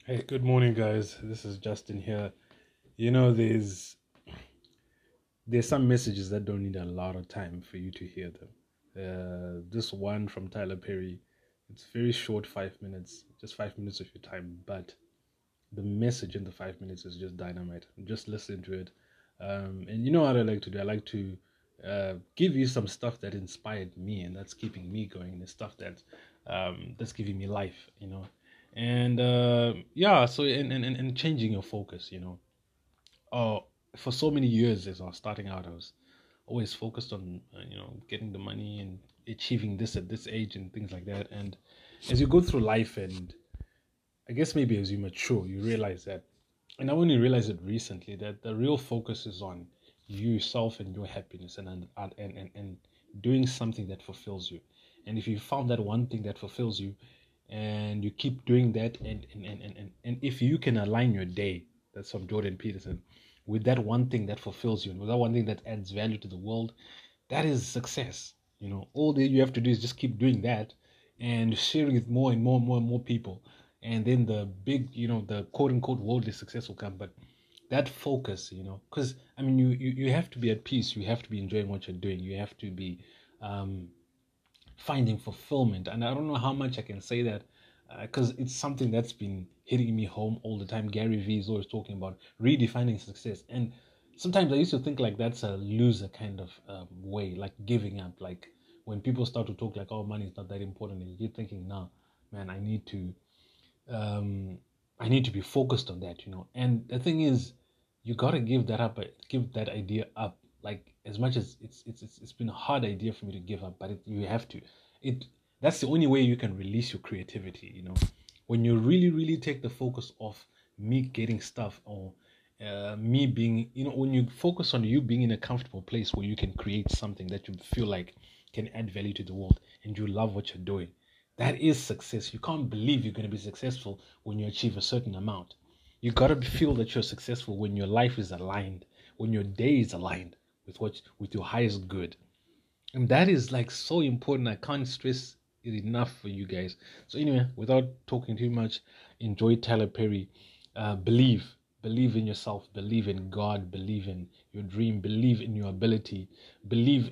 Hey, good morning, guys. This is Justin here. You know, there's some messages that don't need a lot of time for you to hear them. This one from Tyler Perry, it's very short, 5 minutes, just 5 minutes of your time, but the message in the 5 minutes is just dynamite. Just listen to it. And you know what I like to do? I like to give you some stuff that inspired me, and that's keeping me going. The stuff that's giving me life, And yeah, so and changing your focus, uh, for so many years as I was starting out, I was always focused on getting the money and achieving this at this age and things like that. And as you go through life, and I guess maybe as you mature, you realize that, and I only realized it recently, that the real focus is on you yourself and your happiness, and doing something that fulfills you. And if you found that one thing that fulfills you, and you keep doing that, and if you can align your day, that's from Jordan Peterson, with that one thing that fulfills you, and with that one thing that adds value to the world, that is success. All that you have to do is just keep doing that and sharing it more and more and more and more people, and then the big, the quote unquote worldly success will come. But that focus, because I mean, you have to be at peace, you have to be enjoying what you're doing, you have to be um finding fulfillment. And I don't know how much I can say that, because it's something that's been hitting me home all the time. Gary Vee is always talking about redefining success. And sometimes I used to think like that's a loser kind of way, like giving up. Like when people start to talk like, oh, money is not that important, and you're thinking, no, man, um, I need to be focused on that. And the thing is, you gotta give that up, give that idea up. Like as much as it's been a hard idea for me to give up, but you have to. It That's the only way you can release your creativity. When you really really take the focus off me getting stuff, or me being, when you focus on you being in a comfortable place where you can create something that you feel like can add value to the world, and you love what you're doing, that is success. You can't believe you're going to be successful when you achieve a certain amount. You got to feel that you're successful when your life is aligned, when your day is aligned with your highest good. And that is like so important. I can't stress it enough for you guys. So anyway, without talking too much, enjoy Tyler Perry. Believe in yourself, believe in God, believe in your dream, believe in your ability, believe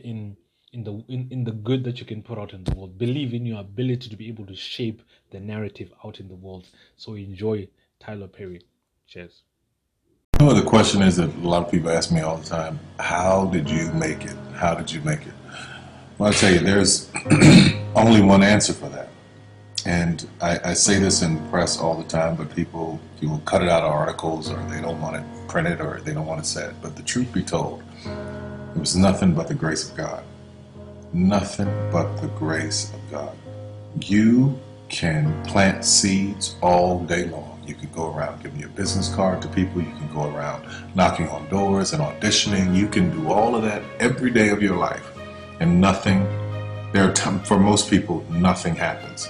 in the good that you can put out in the world, believe in your ability to be able to shape the narrative out in the world. So enjoy Tyler Perry. Cheers. The question is that a lot of people ask me all the time, how did you make it? How did you make it? Well, I tell you, there's only one answer for that. And I say this in press all the time, but people will cut it out of articles, or they don't want it printed, or they don't want it said. But the truth be told, it was nothing but the grace of God. Nothing but the grace of God. You can plant seeds all day long. You can go around giving your business card to people. You can go around knocking on doors and auditioning. You can do all of that every day of your life. And nothing, for most people, nothing happens.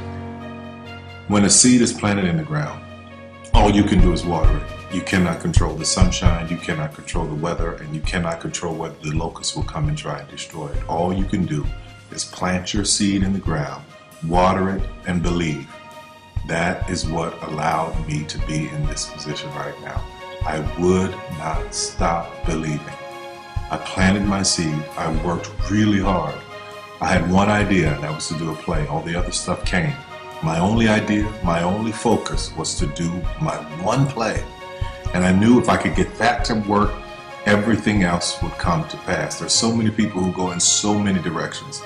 When a seed is planted in the ground, all you can do is water it. You cannot control the sunshine, you cannot control the weather, and you cannot control whether the locusts will come and try and destroy it. All you can do is plant your seed in the ground, water it, and believe. That is what allowed me to be in this position right now. I would not stop believing. I planted my seed. I worked really hard. I had one idea, and that was to do a play. All the other stuff came. My only idea, my only focus was to do my one play. And I knew if I could get that to work, everything else would come to pass. There's so many people who go in so many directions.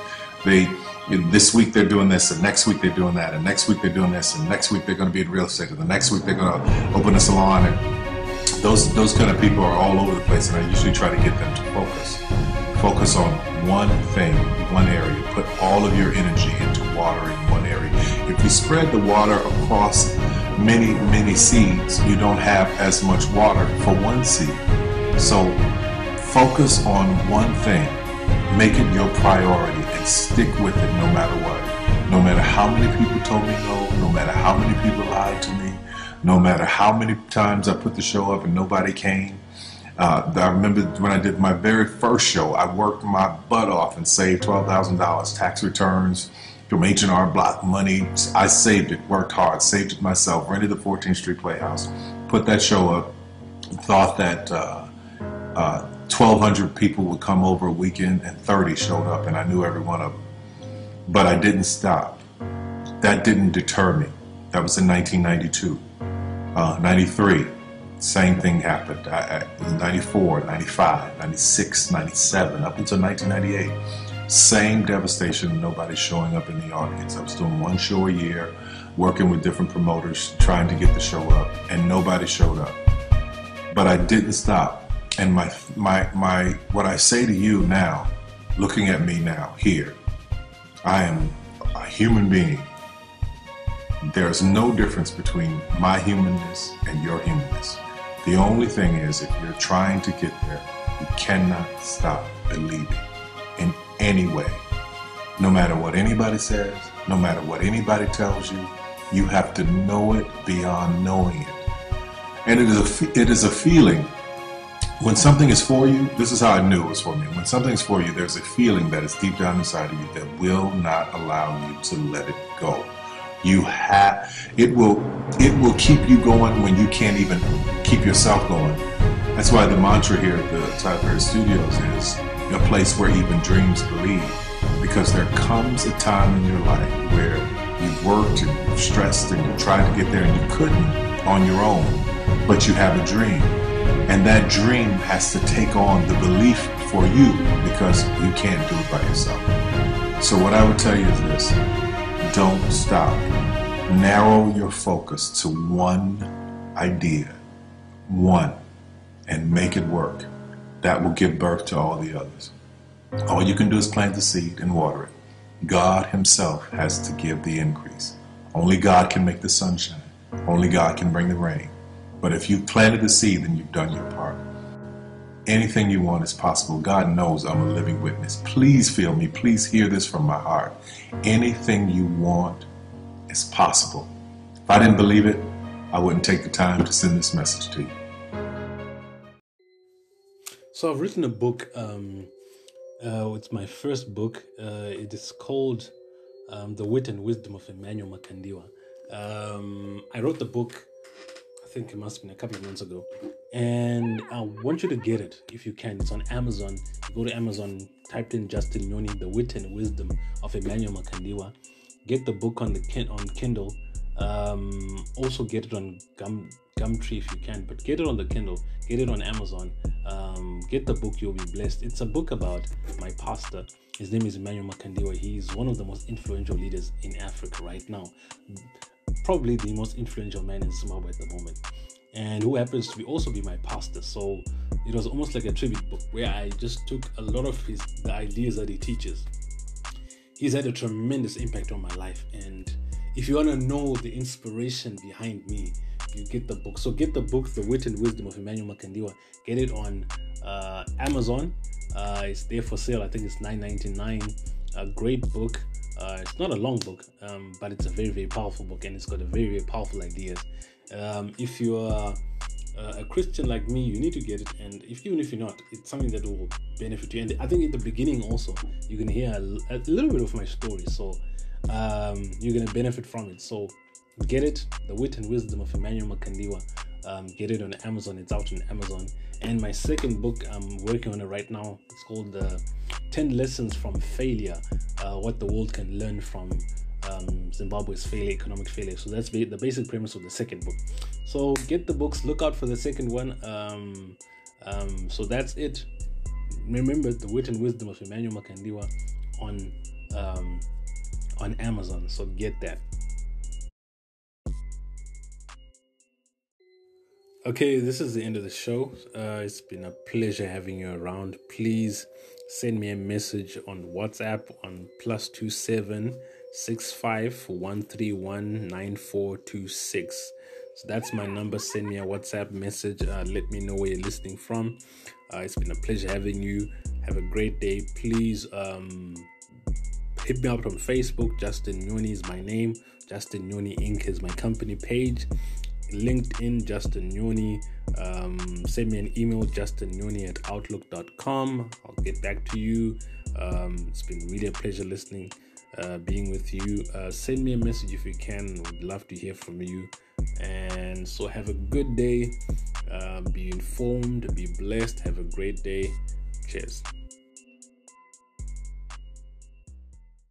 This week they're doing this, and next week they're doing that, and next week they're doing this, and next week they're going to be in real estate, and the next week they're going to open a salon. And those kind of people are all over the place, and I usually try to get them to focus on one thing, one area. Put all of your energy into watering one area. If you spread the water across many seeds, you don't have as much water for one seed. So focus on one thing, make it your priority, and stick with it no matter what. No matter how many people told me no, no matter how many people lied to me, no matter how many times I put the show up and nobody came. I remember when I did my very first show, I worked my butt off and saved $12,000, tax returns, from H&R Block money. I saved it, worked hard, saved it myself, rented the 14th Street Playhouse, put that show up, thought that 1,200 people would come over a weekend, and 30 showed up, and I knew every one of them. But I didn't stop. That didn't deter me. That was in 1992. 93, same thing happened. 94, 95, 96, 97, up until 1998. Same devastation, nobody showing up in the audience. I was doing one show a year, working with different promoters, trying to get the show up, and nobody showed up. But I didn't stop. And what I say to you now, looking at me now, here, I am a human being. There's no difference between my humanness and your humanness. The only thing is, if you're trying to get there, you cannot stop believing in any way. No matter what anybody says, no matter what anybody tells you, you have to know it beyond knowing it. And it is a feeling. When something is for you, this is how I knew it was for me. When something's for you, there's a feeling that is deep down inside of you that will not allow you to let it go. It will keep you going when you can't even keep yourself going. That's why the mantra here at the Tyler Perry Studios is a place where even dreams believe. Because there comes a time in your life where you've worked and you've stressed and you tried to get there and you couldn't on your own, but you have a dream. And that dream has to take on the belief for you because you can't do it by yourself. So what I would tell you is this: don't stop. Narrow your focus to one idea, and make it work. That will give birth to all the others. All you can do is plant the seed and water it. God himself has to give the increase. Only God can make the sunshine. Only God can bring the rain. But if you've planted the seed, then you've done your part. Anything you want is possible. God knows I'm a living witness. Please feel me. Please hear this from my heart. Anything you want is possible. If I didn't believe it, I wouldn't take the time to send this message to you. So I've written a book. It's my first book. It is called The Wit and Wisdom of Emmanuel Makandiwa. I wrote the book, I think it must have been a couple of months ago. And I want you to get it if you can. It's on Amazon. You go to Amazon, type in Justin Nyoni, The Wit and Wisdom of Emmanuel Makandiwa. Get the book on Kindle. Also get it on Gumtree if you can, but get it on the Kindle. Get it on Amazon. Get the book, you'll be blessed. It's a book about my pastor. His name is Emmanuel Makandiwa. He's one of the most influential leaders in Africa right now. Probably the most influential man in Zimbabwe at the moment. And who happens to also be my pastor. So it was almost like a tribute book where I just took a lot of the ideas that he teaches. He's had a tremendous impact on my life. And if you want to know the inspiration behind me, you get the book. So get the book, The Wit and Wisdom of Emmanuel Makandiwa. Get it on Amazon. It's there for sale. I think it's $9.99. A great book. It's not a long book, but it's a very, very powerful book, and it's got a very, very powerful ideas. If you are a Christian like me, you need to get it, and even if you're not, it's something that will benefit you. And I think at the beginning also, you can hear a little bit of my story, so you're going to benefit from it. So get it, The Wit and Wisdom of Emmanuel Makandiwa. Get it on Amazon. It's out on Amazon. And my second book, I'm working on it right now. It's called 10 Lessons from Failure, what the world can learn from Zimbabwe's economic failure. So that's the basic premise of the second book. So get the books, look out for the second one. So that's it. Remember, The Wit and Wisdom of Emmanuel Makandiwa on Amazon. So get that. Okay, this is the end of the show. It's been a pleasure having you around. Please send me a message on WhatsApp on +27 65 131 9426. So that's my number. Send me a WhatsApp message. Let me know where you're listening from. It's been a pleasure having you. Have a great day. Please hit me up on Facebook. Justin Nyoni is my name. Justin Nyoni Inc. is my company page. LinkedIn, Justin Nyoni. Send me an email, justinnyoni@outlook.com. I'll get back to you. It's been really a pleasure listening. being with you. Send me a message if you can. Would love to hear from you. And so have a good day. Be informed, be blessed, have a great day. Cheers.